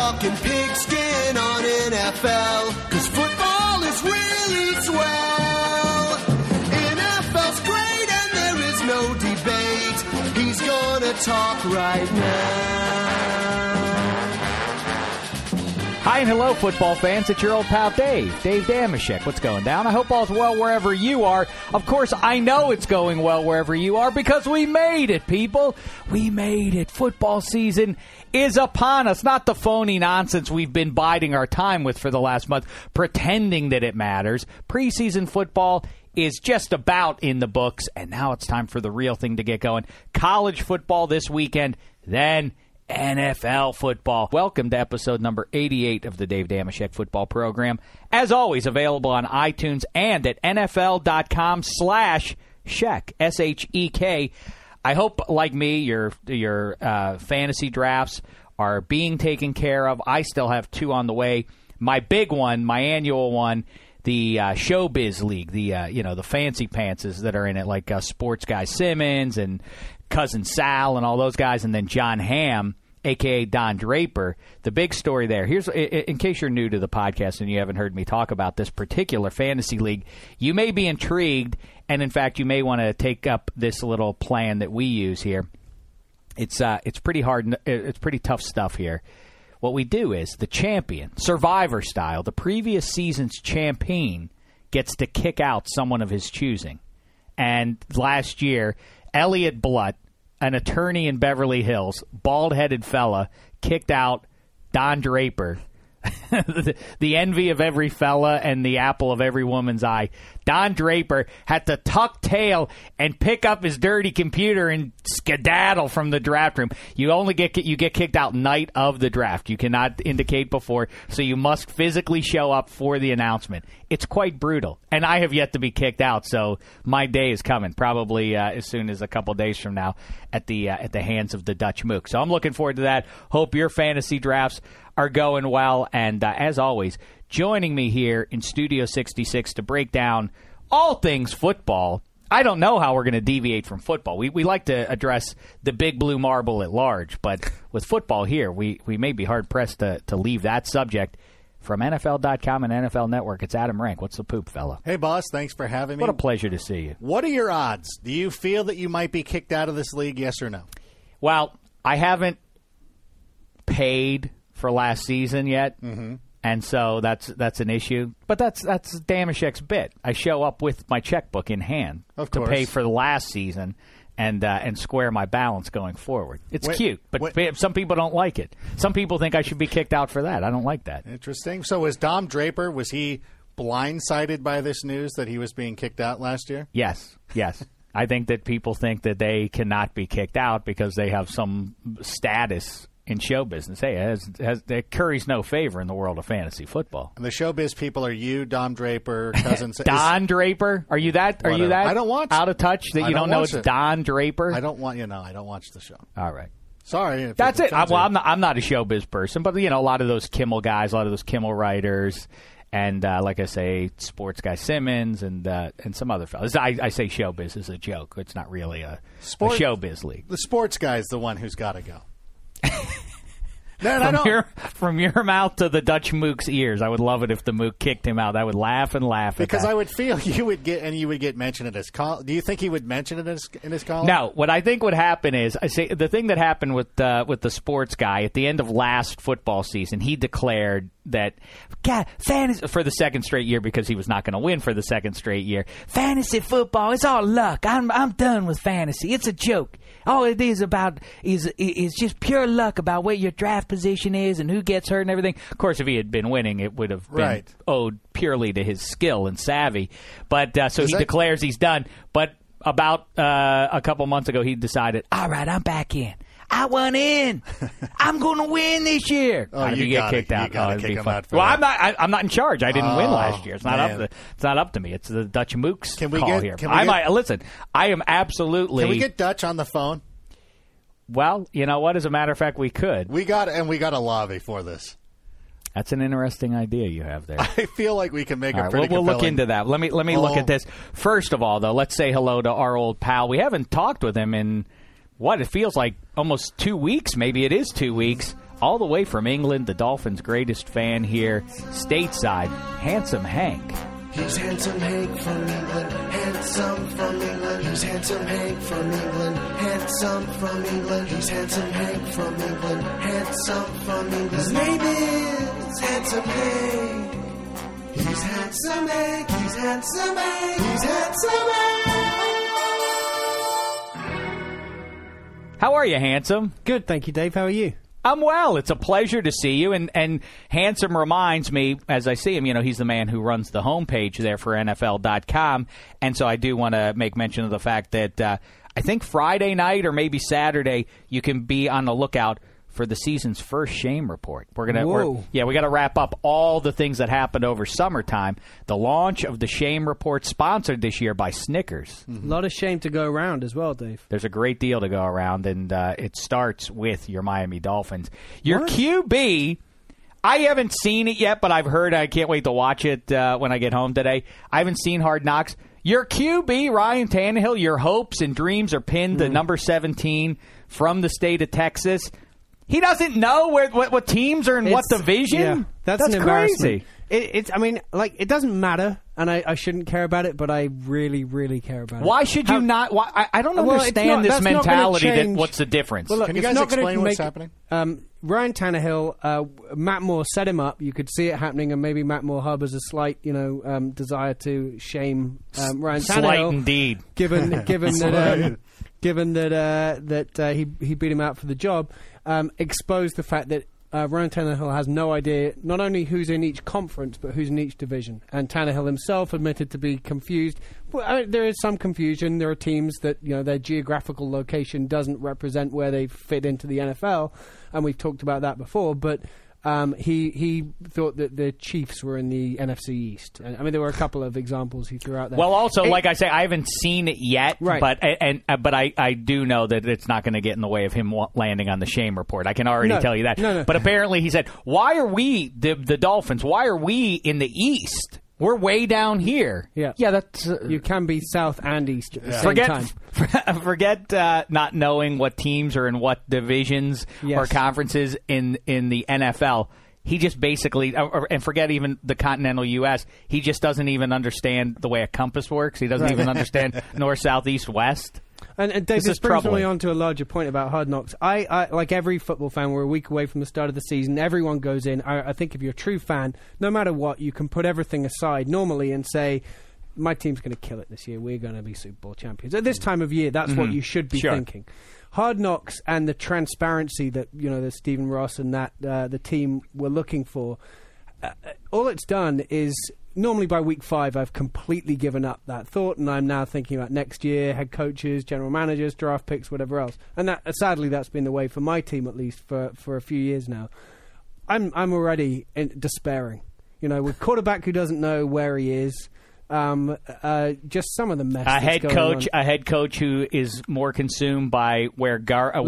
talking pigskin on NFL, 'cause football is really swell. NFL's great and there is no debate. He's gonna talk right now. Hi and hello, football fans. It's your old pal Dave Dameshek. What's going down? I hope all's well wherever you are. Of course, I know it's going well wherever you are because we made it, people. We made it. Football season is upon us. Not the phony nonsense we've been biding our time with for the last month, pretending that it matters. Preseason football is just about in the books, and now it's time for the real thing to get going. College football this weekend, then NFL football. Welcome to episode number 88 of the Dave Dameshek football program. As always, available on iTunes and at NFL.com/Shek, S-H-E-K. I hope, like me, your fantasy drafts are being taken care of. I still have 2 on the way. My big one, my annual one, the Showbiz League, the fancy pantses that are in it, like Sports Guy Simmons and Cousin Sal and all those guys, and then John Hamm, a.k.a. Don Draper. The big story there, here's, in case you're new to the podcast and you haven't heard me talk about this particular fantasy league, you may be intrigued, and in fact, you may want to take up this little plan that we use here. It's pretty hard. It's pretty tough stuff here. What we do is the champion, Survivor style, the previous season's champion gets to kick out someone of his choosing. And last year, Elliot Blutt, an attorney in Beverly Hills, bald-headed fella, kicked out Don Draper, the envy of every fella and the apple of every woman's eye. Don Draper had to tuck tail and pick up his dirty computer and skedaddle from the draft room. You get kicked out night of the draft. You cannot indicate before, so you must physically show up for the announcement. It's quite brutal, and I have yet to be kicked out, so my day is coming, probably as soon as a couple days from now at the hands of the Dutch Mook. So I'm looking forward to that. Hope your fantasy drafts are going well, and as always, joining me here in Studio 66 to break down all things football. I don't know how we're going to deviate from football. We like to address the big blue marble at large, but with football here, we may be hard-pressed to leave that subject. From NFL.com and NFL Network, it's Adam Rank. What's the poop, fella? Hey, boss. Thanks for having me. What a pleasure to see you. What are your odds? Do you feel that you might be kicked out of this league, yes or no? Well, I haven't paid for last season yet, and so that's an issue. But that's Dameshek's bit. I show up with my checkbook in hand to pay for the last season and square my balance going forward. It's cute, but some people don't like it. Some people think I should be kicked out for that. I don't like that. Interesting. So was Don Draper, was he blindsided by this news that he was being kicked out last year? Yes. I think that people think that they cannot be kicked out because they have some status in show business. Hey, it curries no favor in the world of fantasy football. And the showbiz people are you, Don Draper, Cousin Don Draper? Are you that? I don't watch. Out of touch that you don't know it's Don Draper? I don't watch the show. All right. Sorry. That's it. I'm not a showbiz person, but a lot of those Kimmel guys, a lot of those Kimmel writers, and like I say, Sports Guy Simmons and some other fellas. I say showbiz as a joke. It's not really a showbiz league. The sports guy is the one who's got to go. From your mouth to the Dutch Mook's ears, I would love it if the Mook kicked him out. I would laugh and laugh because at that. I would feel you would get mentioned in his column. Do you think he would mention it in his column? No. What I think would happen is, I say the thing that happened with the sports guy at the end of last football season, he declared that fantasy for the second straight year, because he was not going to win for the second straight year. Fantasy football, it's all luck. I'm done with fantasy. It's a joke. All it is about is just pure luck about where your draft position is and who gets hurt and everything. Of course, if he had been winning, it would have been owed purely to his skill and savvy. But so he declares he's done. But about a couple months ago, he decided, all right, I'm back in. I went in. I'm going to win this year. Oh, you get kicked out. You gotta kick him out for well, that. I'm not in charge. I didn't win last year. It's not up to me. It's the Dutch Mook's call here. Listen, I am absolutely. Can we get Dutch on the phone? Well, you know what? As a matter of fact, we could. We got a lobby for this. That's an interesting idea you have there. I feel like we can make a pretty We'll look into that. Let me look at this. First of all, though, let's say hello to our old pal. We haven't talked with him in, it feels like almost 2 weeks. Maybe it is 2 weeks. all the way from England, the Dolphins' greatest fan here, stateside, Handsome Hank. He's Handsome Hank from England, handsome from England. He's Handsome Hank from England, handsome from England. He's Handsome Hank from England, handsome from England. His name is Handsome Hank. He's Handsome Hank, he's Handsome Hank, he's Handsome Hank. How are you, Handsome? Good, thank you, Dave. How are you? I'm well. It's a pleasure to see you. And Handsome reminds me, as I see him, he's the man who runs the homepage there for NFL.com. And so I do want to make mention of the fact that I think Friday night or maybe Saturday, you can be on the lookout for the season's first Shame Report. We got to wrap up all the things that happened over summertime. The launch of the Shame Report, sponsored this year by Snickers. Mm-hmm. A lot of shame to go around as well, Dave. There's a great deal to go around, and it starts with your Miami Dolphins. Your QB, I haven't seen it yet, but I've heard. I can't wait to watch it when I get home today. I haven't seen Hard Knocks. Your QB, Ryan Tannehill, your hopes and dreams are pinned to number 17 from the state of Texas. He doesn't know what teams are in what division? Yeah, that's crazy. It doesn't matter, and I shouldn't care about it, but I really, really care about it. Why should you not? I don't understand this mentality what's the difference? Well, look, Can you guys explain what's happening? Ryan Tannehill, Matt Moore set him up. You could see it happening, and maybe Matt Moore harbors a slight, desire to shame Ryan Tannehill. Slight indeed. Given that he beat him out for the job. Exposed the fact that Ryan Tannehill has no idea not only who's in each conference, but who's in each division. And Tannehill himself admitted to be confused. Well, there is some confusion. There are teams that their geographical location doesn't represent where they fit into the NFL, and we've talked about that before. But he thought that the Chiefs were in the NFC East. And, there were a couple of examples he threw out there. Well, also, like I say, I haven't seen it yet, right. but I do know that it's not going to get in the way of him landing on the Shame Report. I can already tell you that. No. But apparently he said, why are we, the Dolphins, why are we in the East? We're way down here. Yeah, that's you can be South and East at the same time. Forget not knowing what teams are in what divisions or conferences in the NFL. He just basically, and forget even the continental U.S., he just doesn't even understand the way a compass works. He doesn't even understand north, south, east, west. And Dave, this brings me on to a larger point about Hard Knocks. I like every football fan, we're a week away from the start of the season. Everyone goes in. I think if you're a true fan, no matter what, you can put everything aside normally and say, my team's going to kill it this year. We're going to be Super Bowl champions. At this time of year, that's what you should be thinking. Hard Knocks and the transparency that that Stephen Ross and that the team were looking for, all it's done is, normally by week 5, I've completely given up that thought, and I'm now thinking about next year, head coaches, general managers, draft picks, whatever else. And sadly, that's been the way for my team, at least for a few years now. I'm already despairing. With quarterback who doesn't know where he is. Just some of the mess. A head coach who is more consumed by where gum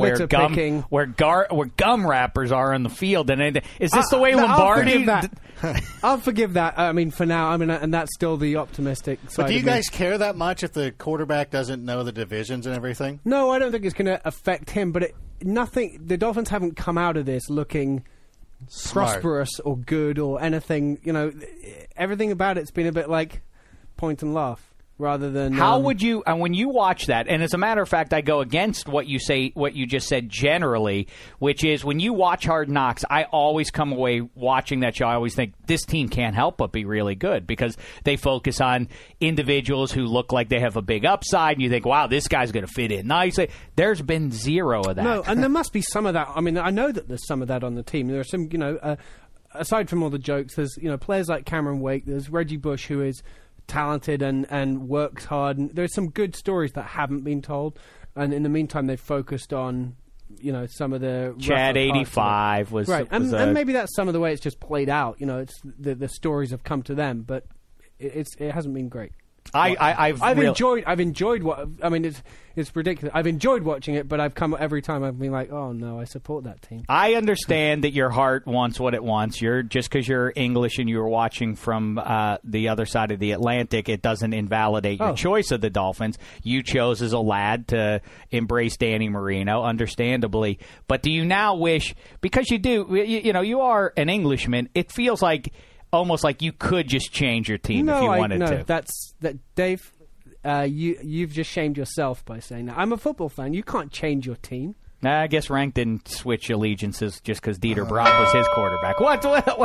wrappers are on the field. And is this the way Lombardi? I'll forgive that. For now. and that's still the optimistic side. But do you guys care that much if the quarterback doesn't know the divisions and everything? No, I don't think it's going to affect him. But nothing. The Dolphins haven't come out of this looking prosperous or good or anything. Everything about it's been a bit like point and laugh rather than how would you, and when you watch that, and as a matter of fact, I go against what you just said generally, which is when you watch Hard Knocks, I always come away watching that show, I always think this team can't help but be really good because they focus on individuals who look like they have a big upside, and you think, wow, this guy's going to fit in nicely. There's been zero of that. No, and there must be some of that. I know that there's some of that on the team. There are some, aside from all the jokes, there's players like Cameron Wake, there's Reggie Bush, who is talented and works hard, and there's some good stories that haven't been told, and in the meantime they've focused on some of the Chad 85 was right, and maybe that's some of the way it's just played out. It's the stories have come to them, but it hasn't been great. I've enjoyed what I mean. It's ridiculous. I've enjoyed watching it, but I've come every time I've been like, oh no, I support that team. I understand that your heart wants what it wants. You're just because you're English and you were watching from the other side of the Atlantic, it doesn't invalidate your choice of the Dolphins. You chose as a lad to embrace Danny Marino, understandably. But do you now wish, because you do, you are an Englishman, it feels like almost like you could just change your team if you wanted to. Dave. You've just shamed yourself by saying that. I'm a football fan. You can't change your team. I guess Rank didn't switch allegiances just because Dieter Brock was his quarterback. What?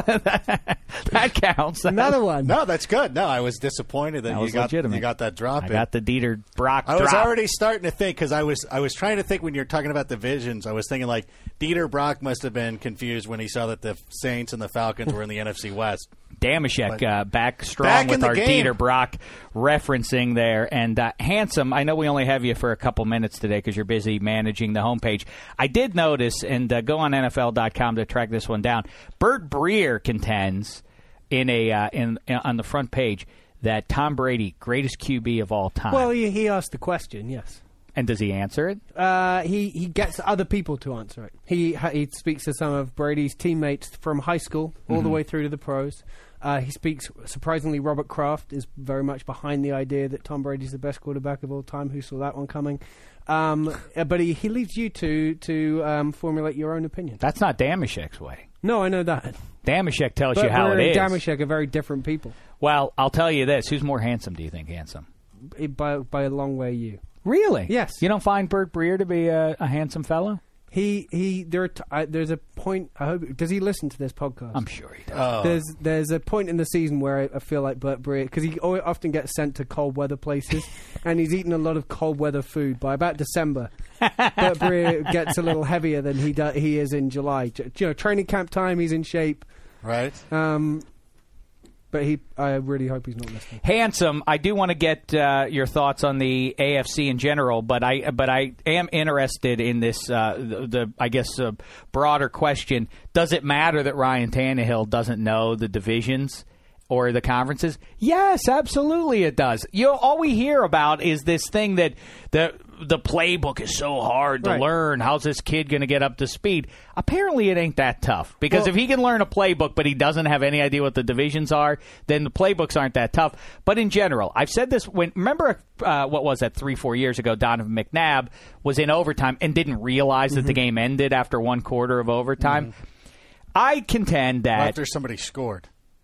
That counts. Another one. No, that's good. No, I was disappointed that you got that drop. I got the Dieter Brock drop. I was already starting to think, because I was trying to think when you're talking about divisions, I was thinking like Dieter Brock must have been confused when he saw that the Saints and the Falcons were in the NFC West. Damashek back strong with our Dieter Brock referencing there. And Handsome, I know we only have you for a couple minutes today because you're busy managing the homepage. I did notice, and go on NFL.com to track this one down, Bert Breer contends on the front page that Tom Brady, greatest QB of all time. Well, he asked the question, yes. And does he answer it? He gets other people to answer it. He speaks to some of Brady's teammates from high school all the way through to the pros. He speaks, surprisingly, Robert Kraft is very much behind the idea that Tom Brady's the best quarterback of all time. Who saw that one coming? But he leaves you to formulate your own opinion. That's not Damashek's way. No, I know that. Damashek tells you how it is. Damashek are very different people. Well, I'll tell you this. Who's more handsome, do you think, Handsome? By a long way, you. Really? Yes. You don't find Bert Breer to be a handsome fellow? There's a point. I hope, does he listen to this podcast? I'm sure he does. There's a point in the season where I feel like Bert Breer, because he often gets sent to cold weather places, and he's eaten a lot of cold weather food. By about December, Bert Breer gets a little heavier than he is in July. Training camp time, he's in shape. Right. But I really hope he's not listening. Handsome, I do want to get your thoughts on the AFC in general, but I am interested in this, broader question. Does it matter that Ryan Tannehill doesn't know the divisions or the conferences? Yes, absolutely it does. All we hear about is this thing that the playbook is so hard to learn. How's this kid going to get up to speed? Apparently it ain't that tough. Because if he can learn a playbook but he doesn't have any idea what the divisions are, then the playbooks aren't that tough. But in general, I've said this, remember what was that, 3-4 years ago, Donovan McNabb was in overtime and didn't realize that the game ended after one quarter of overtime. I contend that... after somebody scored.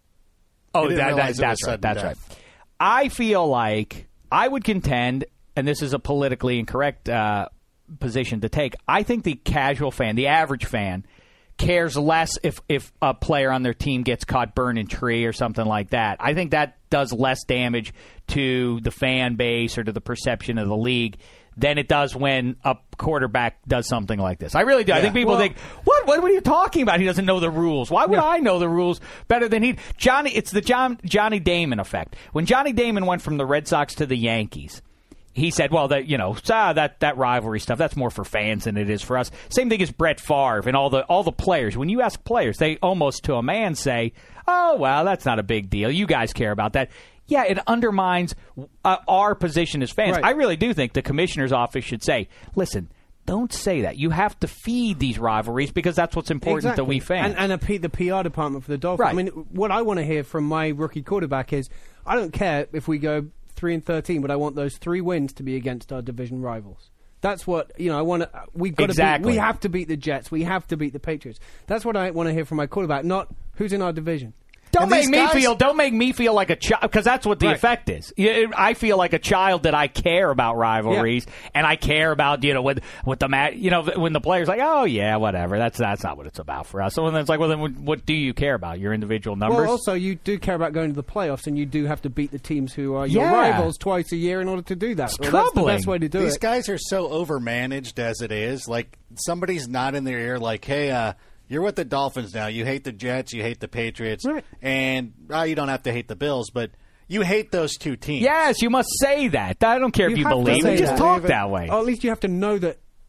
Oh, that's right. That's right. I feel like I would contend, and this is a politically incorrect position to take, I think the casual fan, the average fan, cares less if a player on their team gets caught burning a tree or something like that. I think that does less damage to the fan base or to the perception of the league than it does when a quarterback does something like this. I really do. Yeah. I think people think, what are you talking about? He doesn't know the rules. Why would I know the rules better than he? It's the Johnny Damon effect. When Johnny Damon went from the Red Sox to the Yankees, he said, well, that rivalry stuff, that's more for fans than it is for us. Same thing as Brett Favre and all the players. When you ask players, they almost to a man say, oh, well, that's not a big deal. You guys care about that. Yeah, it undermines our position as fans. Right. I really do think the commissioner's office should say, listen, don't say that. You have to feed these rivalries because that's what's important to we fans. And the PR department for the Dolphins. Right. I mean, what I want to hear from my rookie quarterback is, I don't care if we go 3-13, but I want those 3 wins to be against our division rivals. That's what, I want to... We have to beat the Jets. We have to beat the Patriots. That's what I want to hear from my quarterback, not who's in our division. Don't make me feel like a child, because that's what the effect is. I feel like a child that I care about rivalries, and I care about with the match. When the player's like, oh yeah, whatever. That's not what it's about for us. So then it's like, well, then what do you care about? Your individual numbers. Well, also you do care about going to the playoffs, and you do have to beat the teams who are your rivals twice a year in order to do that. It's troubling. That's the best way to do it. These guys are so overmanaged as it is. Like somebody's not in their ear, like, hey, you're with the Dolphins now. You hate the Jets. You hate the Patriots. Right. And you don't have to hate the Bills, but you hate those 2 teams. Yes, you must say that. I don't care if you believe it. Just talk that way. Or at least you have to know that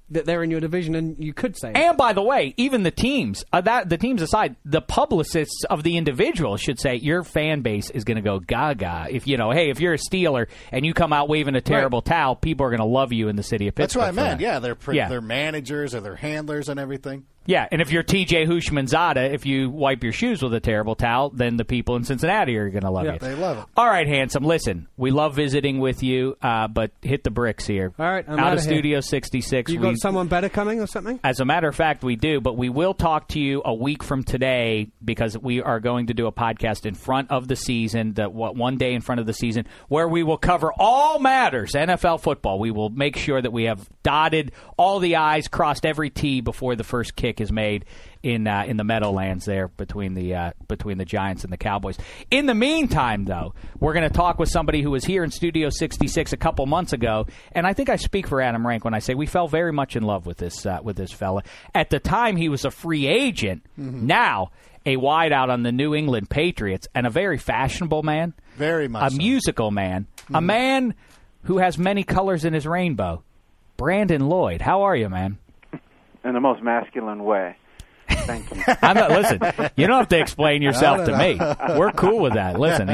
that they're in your division, and you could say it. And by the way, even the teams, the teams aside, the publicists of the individuals should say your fan base is going to go gaga. If hey, if you're a Steeler and you come out waving a terrible towel, people are going to love you in the city of Pittsburgh. That's what I meant. Yeah, their managers or their handlers and everything. Yeah, and if you're T.J. Houshmandzadeh, if you wipe your shoes with a terrible towel, then the people in Cincinnati are going to love you. They love it. All right, handsome. Listen, we love visiting with you, but hit the bricks here. All right, I'm out of here. Studio 66. You got someone better coming or something? As a matter of fact, we do, but we will talk to you a week from today because we are going to do a podcast in front of the season, one day in front of the season, where we will cover all matters NFL football. We will make sure that we have dotted all the I's, crossed every T before the first kick is made in the Meadowlands there between the Giants and the Cowboys. In the meantime, though, we're going to talk with somebody who was here in Studio 66 a couple months ago, and I think I speak for Adam Rank when I say we fell very much in love with this fella. At the time, he was a free agent. Mm-hmm. Now, a wideout on the New England Patriots, and a very fashionable man. Very much so. Musical man. Mm-hmm. A man who has many colors in his rainbow. Brandon Lloyd, how are you, man? In the most masculine way. Thank you. Listen, you don't have to explain yourself to me. We're cool with that. Listen,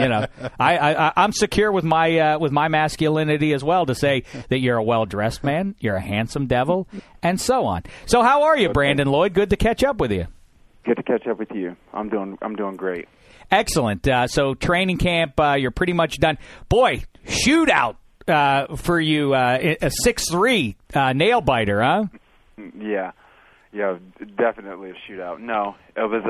I'm secure with my masculinity as well to say that you're a well-dressed man, you're a handsome devil, and so on. So how are you, Brandon Lloyd? Good to catch up with you. Good to catch up with you. I'm doing great. Excellent. So training camp, you're pretty much done. Boy, shootout for you, a 6'3" nail biter, huh? Yeah, definitely a shootout. No, it was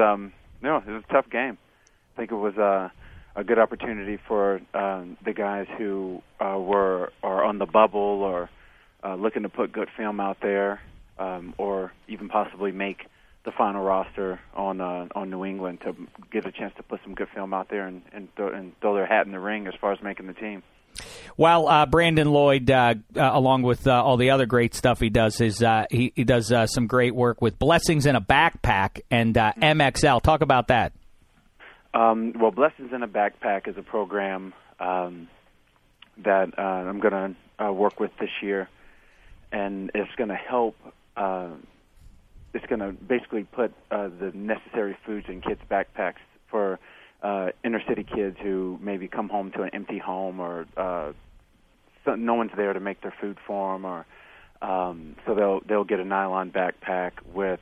a tough game. I think it was a good opportunity for the guys who are on the bubble or looking to put good film out there, or even possibly make the final roster on New England to get a chance to put some good film out there and throw their hat in the ring as far as making the team. Well, Brandon Lloyd, along with all the other great stuff he does, he does some great work with Blessings in a Backpack and MXL. Talk about that. Well, Blessings in a Backpack is a program that I'm going to work with this year, and it's going to help. It's going to basically put the necessary foods in kids' backpacks for inner city kids who maybe come home to an empty home, or no one's there to make their food for them, or so they'll get a nylon backpack with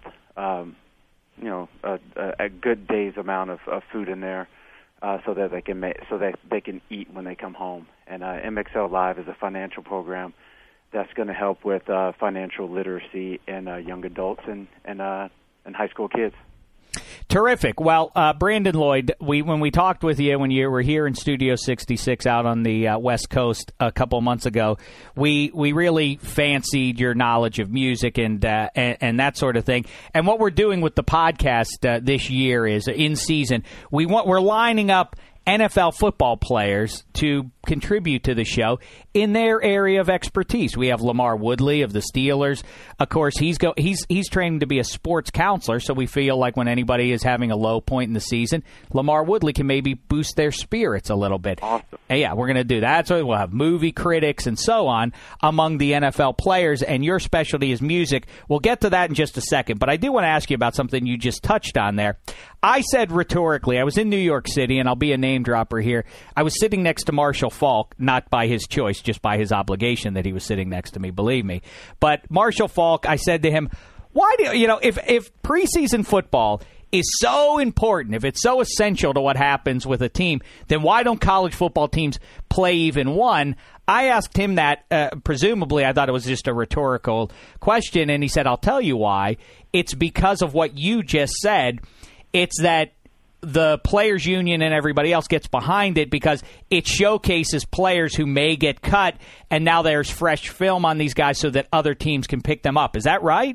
a good day's amount of food in there, so that they can eat when they come home. And MXL Live is a financial program that's going to help with financial literacy in young adults and high school kids. Terrific. Well, Brandon Lloyd, when we talked with you when you were here in Studio 66 out on the West Coast a couple months ago, we really fancied your knowledge of music and that sort of thing. And what we're doing with the podcast this year is, in season, we're lining up NFL football players to contribute to the show in their area of expertise. We have LaMarr Woodley of the Steelers. Of course, he's training to be a sports counselor, so we feel like when anybody is having a low point in the season, LaMarr Woodley can maybe boost their spirits a little bit. Awesome. And yeah, we're going to do that. So we'll have movie critics and so on among the NFL players, and your specialty is music. We'll get to that in just a second, but I do want to ask you about something you just touched on there. I said rhetorically, I was in New York City, and I'll be a name dropper here. I was sitting next to Marshall Faulk, not by his choice, just by his obligation that he was sitting next to me, believe me. But Marshall Faulk, I said to him, why do if preseason football is so important, if it's so essential to what happens with a team, then why don't college football teams play even one? I asked him that, presumably I thought it was just a rhetorical question, and he said, I'll tell you why. It's because of what you just said. It's that the players' union and everybody else gets behind it because it showcases players who may get cut, and now there's fresh film on these guys so that other teams can pick them up. Is that right?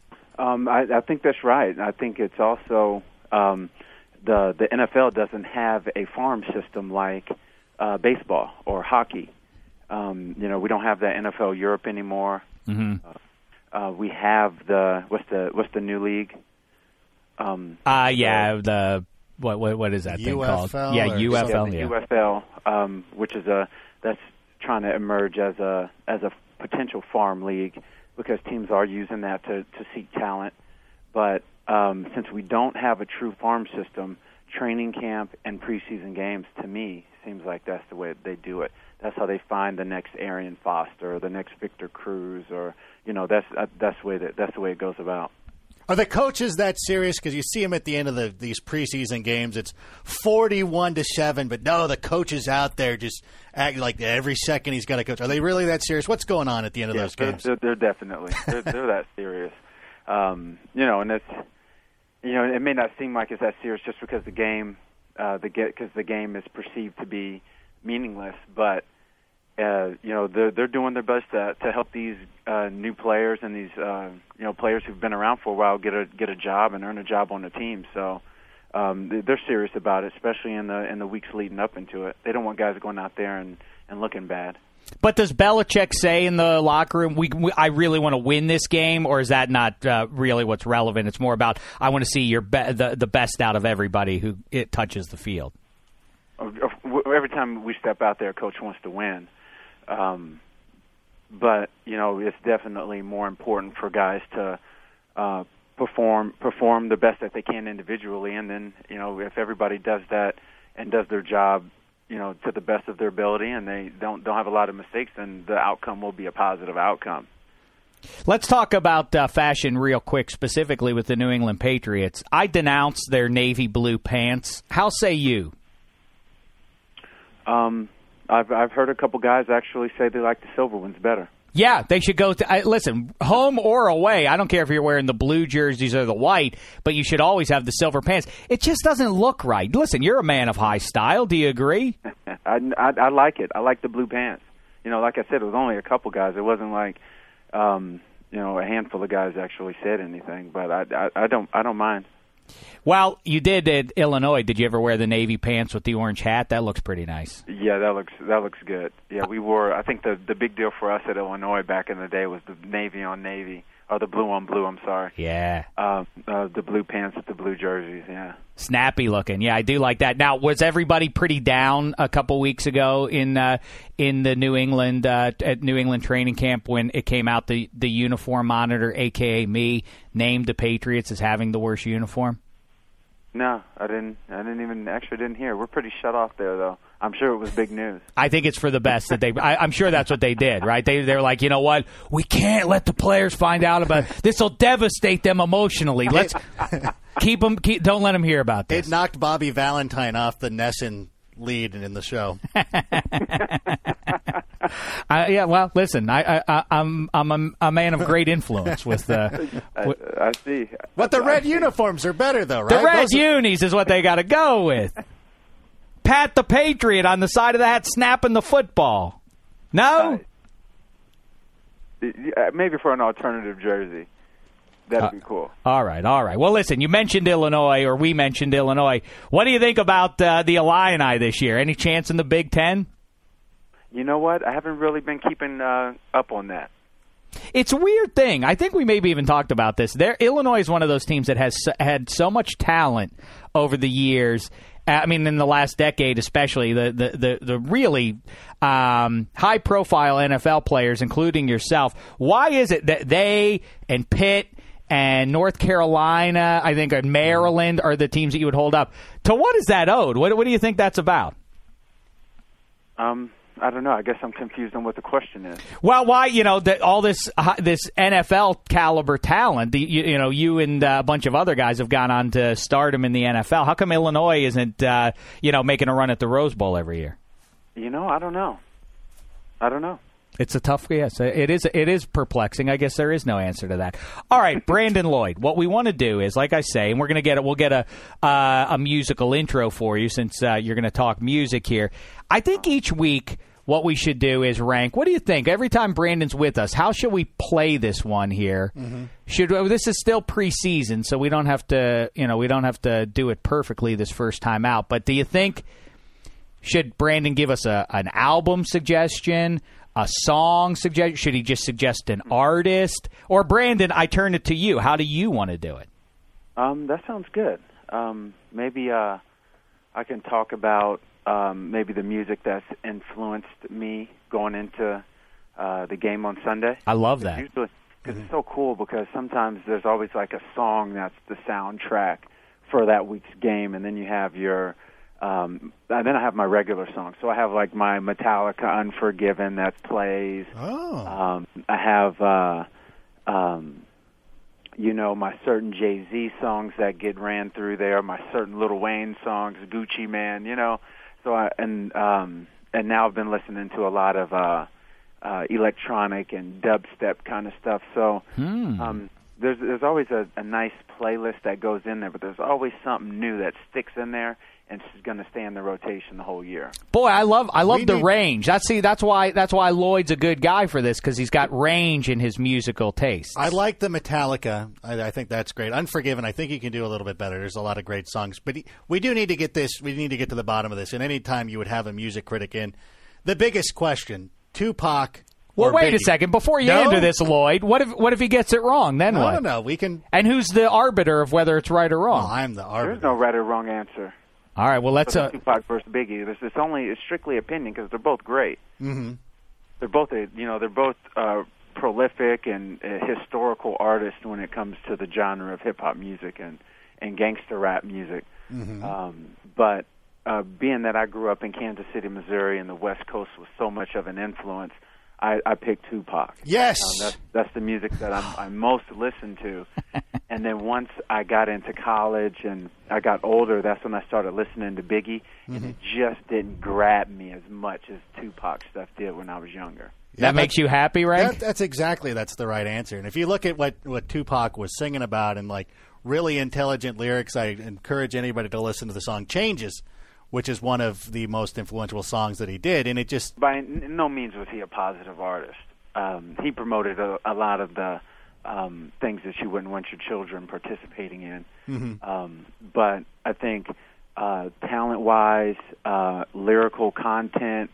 I think that's right. I think it's also the NFL doesn't have a farm system like baseball or hockey. We don't have the NFL Europe anymore. Mm-hmm. We have what's the new league? What is that thing called? UFL Yeah, UFL. Yeah, UFL, which is that's trying to emerge as a potential farm league because teams are using that to seek talent. But since we don't have a true farm system, training camp and preseason games, to me, seems like that's the way they do it. That's how they find the next Arian Foster or the next Victor Cruz, or that's the way it goes about. Are the coaches that serious? Because you see them at the end of these preseason games, it's 41-7, but no, the coach is out there just acting like every second he's got a coach. Are they really that serious? What's going on at the end of those games? They're definitely they're that serious. And it's it may not seem like it's that serious just because the game is perceived to be meaningless, but they're doing their best to help these new players and these players who've been around for a while get a job and earn a job on the team. So they're serious about it, especially in the weeks leading up into it. They don't want guys going out there and looking bad. But does Belichick say in the locker room, I really want to win this game, or is that not really what's relevant? It's more about, I want to see the best out of everybody who it touches the field. Every time we step out there, Coach wants to win. But it's definitely more important for guys to perform the best that they can individually, and then if everybody does that and does their job to the best of their ability, and they don't have a lot of mistakes, then the outcome will be a positive outcome. Let's talk about fashion real quick, specifically with the New England Patriots. I denounced their navy blue pants. How say you? I've heard a couple guys actually say they like the silver ones better. Yeah, they should go listen, home or away. I don't care if you're wearing the blue jerseys or the white, but you should always have the silver pants. It just doesn't look right. Listen, you're a man of high style. Do you agree? I like it. I like the blue pants. Like I said, it was only a couple guys. It wasn't like, a handful of guys actually said anything. But I don't mind. Well, you did at Illinois. Did you ever wear the navy pants with the orange hat? That looks pretty nice. Yeah, that looks good. Yeah, we wore. I think the big deal for us at Illinois back in the day was the navy on navy, or the blue on blue. I'm sorry. Yeah. The blue pants with the blue jerseys. Yeah. Snappy looking. Yeah, I do like that. Now, was everybody pretty down a couple weeks ago in the New England at New England training camp when it came out the uniform monitor, aka me, named the Patriots as having the worst uniform? No, I didn't hear. We're pretty shut off there, though. I'm sure it was big news. I think it's for the best that I'm sure that's what they did, right? They're like, you know what? We can't let the players find out about it. This will devastate them emotionally. Let's keep them. Don't let them hear about this. It knocked Bobby Valentine off the Nesson lead in the show. Yeah, well, listen, I'm a man of great influence with. I see. But the red uniforms are better, though, right? The red unis is what they got to go with. Pat the Patriot on the side of the hat, snapping the football. No, maybe for an alternative jersey. That'd be cool. All right. Well, listen, you mentioned Illinois, or we mentioned Illinois. What do you think about the Illini this year? Any chance in the Big Ten? You know what? I haven't really been keeping up on that. It's a weird thing. I think we maybe even talked about this. Illinois is one of those teams that has had so much talent over the years. I mean, in the last decade, especially the really high-profile NFL players, including yourself. Why is it that they and Pitt and North Carolina, I think, and Maryland are the teams that you would hold up? To what is that owed? What do you think that's about? I don't know. I guess I'm confused on what the question is. Well, why, all this NFL caliber talent, you and a bunch of other guys have gone on to stardom in the NFL. How come Illinois isn't, making a run at the Rose Bowl every year? I don't know. It's a tough, yes. It is perplexing. I guess there is no answer to that. All right, Brandon Lloyd. What we want to do is, like I say, and we'll get a musical intro for you since you're going to talk music here. I think each week what we should do is rank. What do you think? Every time Brandon's with us, how should we play this one here? Mm-hmm. This is still preseason, so we don't have to do it perfectly this first time out. But do you think should Brandon give us an album suggestion? A song suggestion? Should he just suggest an artist? Or, Brandon, I turn it to you. How do you want to do it? That sounds good. Maybe I can talk about maybe the music that's influenced me going into the game on Sunday. I love that. because it's so cool, because sometimes there's always like a song that's the soundtrack for that week's game, and then you have your and then I have my regular songs. So I have like my Metallica Unforgiven that plays. Oh. I have you know, my certain Jay-Z songs that get ran through there, my certain Lil Wayne songs, Gucci Mane, you know. So and now I've been listening to a lot of electronic and dubstep kind of stuff. So there's always a nice playlist that goes in there, but there's always something new that sticks in there and it's going to stay in the rotation the whole year. Boy, I love the range. That's why Lloyd's a good guy for this, because he's got range in his musical tastes. I like the Metallica. I think that's great. Unforgiven, I think you can do a little bit better. There's a lot of great songs, but we do need to get this. We need to get to the bottom of this. And any time you would have a music critic in, the biggest question: Tupac. Well, wait Biggie? a second. Before you answer this, Lloyd, what if he gets it wrong? Then what? No. We can. And who's the arbiter of whether it's right or wrong? Oh, I'm the arbiter. There's no right or wrong answer. All right. Well, let's. Tupac versus Biggie. It's strictly opinion, because they're both great. Mm-hmm. They're both prolific and historical artists when it comes to the genre of hip hop music and gangster rap music. Mm-hmm. But being that I grew up in Kansas City, Missouri, and the West Coast was so much of an influence, I picked Tupac. Yes, that's the music that I most listened to. And then once I got into college and I got older, that's when I started listening to Biggie, and it just didn't grab me as much as Tupac stuff did when I was younger. That makes you happy, right? That's the right answer. And if you look at what Tupac was singing about and like really intelligent lyrics, I encourage anybody to listen to the song "Changes," which is one of the most influential songs that he did, and it just... By no means was he a positive artist. He promoted a lot of the things that you wouldn't want your children participating in. Mm-hmm. But I think talent-wise, lyrical content,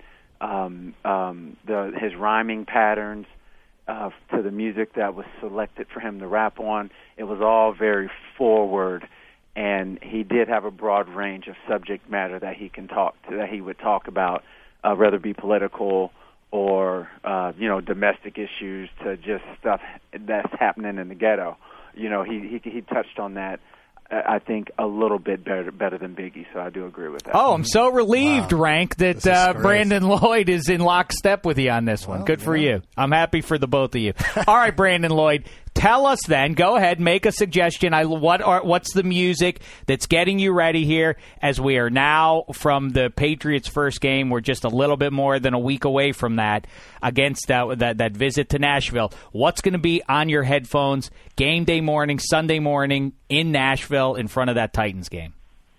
his rhyming patterns to the music that was selected for him to rap on, it was all very forward. And he did have a broad range of subject matter that he would talk about, whether it be political or domestic issues to just stuff that's happening in the ghetto. You know, he touched on that, I think, a little bit better than Biggie. So I do agree with that. Oh, I'm so relieved, Rank, that Brandon Lloyd is in lockstep with you on this one. Good for you. I'm happy for the both of you. All right, Brandon Lloyd. Tell us then, go ahead, make a suggestion. What's the music that's getting you ready here as we are now from the Patriots' first game? We're just a little bit more than a week away from that against that visit to Nashville. What's going to be on your headphones game day morning, Sunday morning in Nashville in front of that Titans game?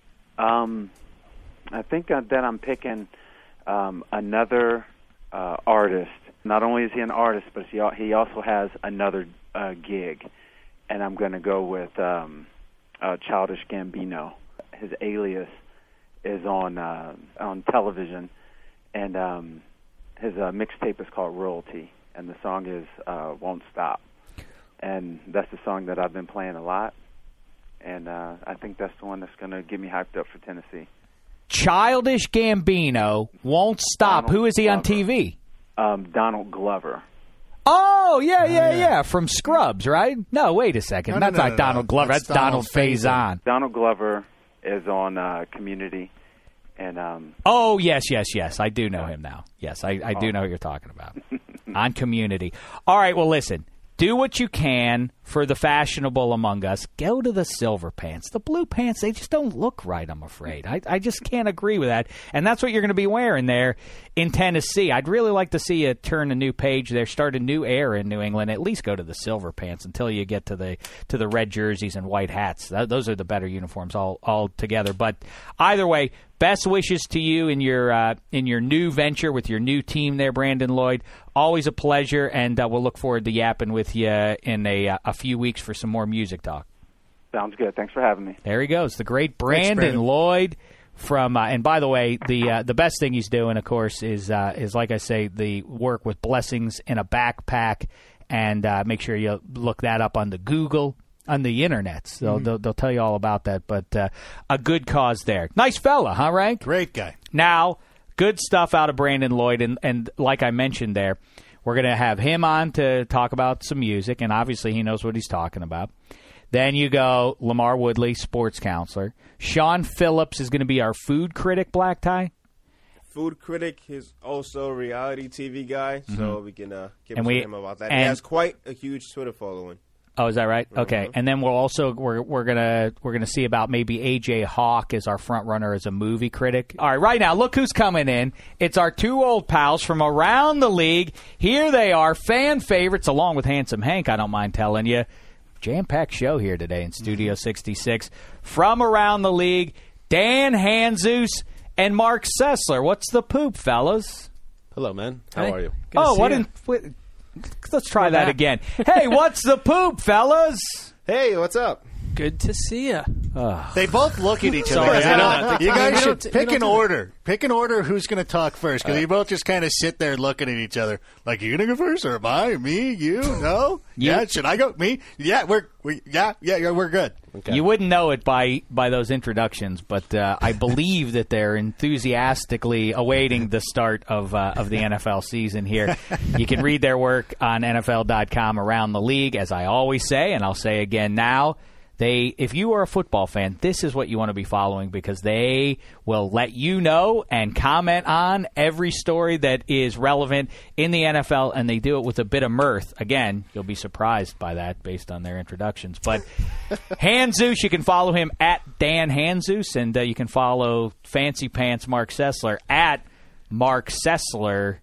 I think that I'm picking another artist. Not only is he an artist, but he also has another gig, and I'm going to go with Childish Gambino. His alias is on television, and his mixtape is called Royalty, and the song is Won't Stop. And that's the song that I've been playing a lot, and I think that's the one that's going to get me hyped up for Tennessee. Childish Gambino, Won't Stop. Who is he on TV? Donald Glover. Oh, yeah. From Scrubs, right? No, wait a second. That's not Donald Glover. That's Donald Faison. Donald Glover is on Community. And oh, yes. I do know him now. Yes, I do know what you're talking about. On Community. All right, well, listen. Do what you can for the fashionable among us. Go to the silver pants. The blue pants, they just don't look right, I'm afraid. I just can't agree with that. And that's what you're going to be wearing there in Tennessee. I'd really like to see you turn a new page there, start a new era in New England. At least go to the silver pants until you get to the red jerseys and white hats. Those are the better uniforms all together. But either way, best wishes to you in your new venture with your new team there, Brandon Lloyd. Always a pleasure, and we'll look forward to yapping with you in a few weeks for some more music talk. Sounds good. Thanks for having me. There he goes, the great Brandon Lloyd from. And by the way, the best thing he's doing, of course, is like I say, the work with Blessings in a Backpack, and make sure you look that up on the Google. On the internet. So they'll tell you all about that, but a good cause there. Nice fella, huh, Rank? Great guy. Now, good stuff out of Brandon Lloyd, and like I mentioned there, We're going to have him on to talk about some music, and obviously he knows what he's talking about. Then you go Lamar Woodley, sports counselor. Sean Phillips is going to be our food critic, Black Tie. Food critic. He's also a reality TV guy, so we can give him about that. He has quite a huge Twitter following. Oh, is that right? Okay, and then we're gonna see about maybe AJ Hawk as our front runner as a movie critic. All right, right now, look who's coming in. It's our two old pals from around the league. Here they are, fan favorites, along with Handsome Hank. I don't mind telling you, jam-packed show here today in Studio 66 from around the league. Dan Hanzus and Mark Sessler. What's the poop, fellas? Hello, man. How are you? Let's try that again. Hey, what's the poop, fellas? Hey, what's up? Good to see you. They both look at each other. You guys should pick an order. Pick an order who's going to talk first, because you both just kind of sit there looking at each other. Like, you going to go first, or am I? Me? You? No? Yeah, should I go? Me? Yeah, we're good. Okay. You wouldn't know it by those introductions, but I believe that they're enthusiastically awaiting the start of the NFL season here. You can read their work on NFL.com around the league, as I always say, and I'll say again now. If you are a football fan, this is what you want to be following, because they will let you know and comment on every story that is relevant in the NFL, and they do it with a bit of mirth. Again, you'll be surprised by that based on their introductions. But Hanzus, you can follow him at Dan Hanzus, and you can follow Fancy Pants Mark Sessler at Mark Sessler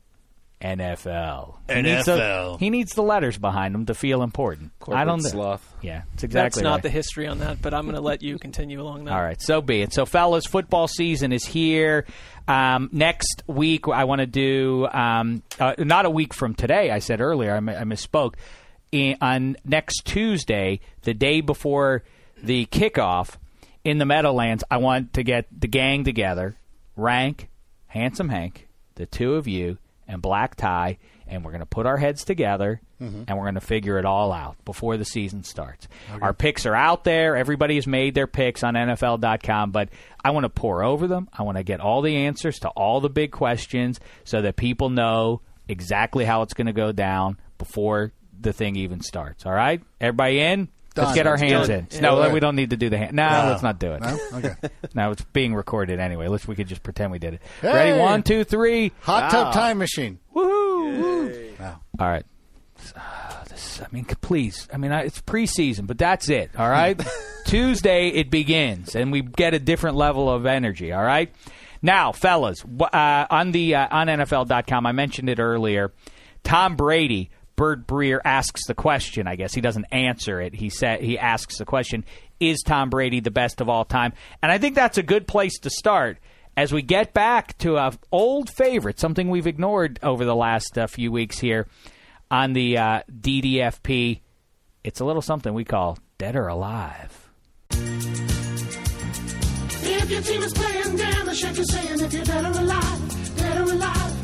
NFL. He needs the letters behind him to feel important. Corporate sloth. Yeah, it's exactly That's not right. the history on that, but I'm going to let you continue along that. All right, so be it. So, fellas, football season is here. Next week, I want to do not a week from today. I said earlier, I misspoke. On next Tuesday, the day before the kickoff in the Meadowlands, I want to get the gang together, Rank, Handsome Hank, the two of you, and Black Tie, and we're going to put our heads together, and we're going to figure it all out before the season starts. Okay. Our picks are out there. Everybody has made their picks on NFL.com, but I want to pour over them. I want to get all the answers to all the big questions so that people know exactly how it's going to go down before the thing even starts. All right? Everybody in? Let's get our hands in. No, we don't need to do the hand. No, let's not do it. No? Okay. No, it's being recorded anyway. We could just pretend we did it. Hey! Ready? 1, 2, 3. Hot tub time machine. Woohoo! Wow. All right. Please. It's preseason, but that's it. All right? Tuesday it begins, and we get a different level of energy. All right? Now, fellas, on NFL.com, I mentioned it earlier. Tom Brady. Bert Breer asks the question, I guess. He doesn't answer it. He asks the question, is Tom Brady the best of all time? And I think that's a good place to start as we get back to an old favorite, something we've ignored over the last few weeks here on the DDFP. It's a little something we call Dead or Alive. If your team is playing down the shit, you're saying if you're dead or alive, dead or alive.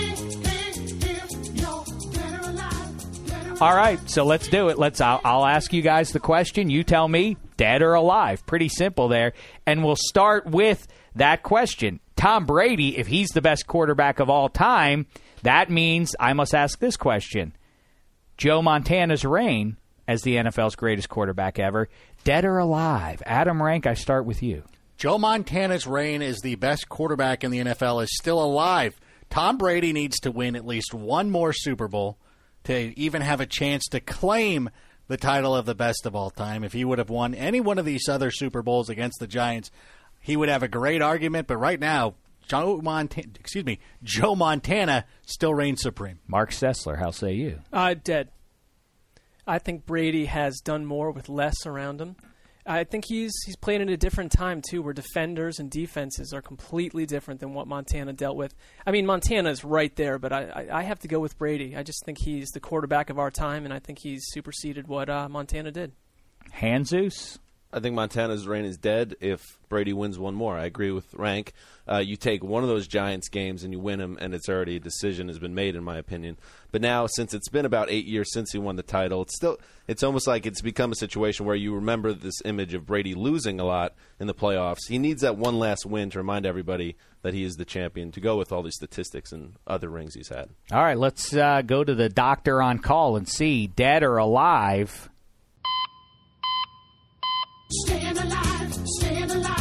All right, so let's do it. I'll ask you guys the question. You tell me, dead or alive. Pretty simple there. And we'll start with that question. Tom Brady, if he's the best quarterback of all time, that means I must ask this question. Joe Montana's reign as the NFL's greatest quarterback ever, dead or alive? Adam Rank, I start with you. Joe Montana's reign as the best quarterback in the NFL is still alive. Tom Brady needs to win at least one more Super Bowl to even have a chance to claim the title of the best of all time. If he would have won any one of these other Super Bowls against the Giants, he would have a great argument. But right now, Joe Montana still reigns supreme. Mark Sessler, how say you? Dead. I think Brady has done more with less around him. I think he's played in a different time, too, where defenders and defenses are completely different than what Montana dealt with. I mean, Montana's right there, but I have to go with Brady. I just think he's the quarterback of our time, and I think he's superseded what Montana did. Hanzus? I think Montana's reign is dead if Brady wins one more. I agree with Rank. You take one of those Giants games and you win them, and it's already a decision has been made, in my opinion. But now, since it's been about 8 years since he won the title, it's almost like it's become a situation where you remember this image of Brady losing a lot in the playoffs. He needs that one last win to remind everybody that he is the champion, to go with all these statistics and other rings he's had. All right, let's go to the doctor on call and see, dead or alive. Staying alive, staying alive.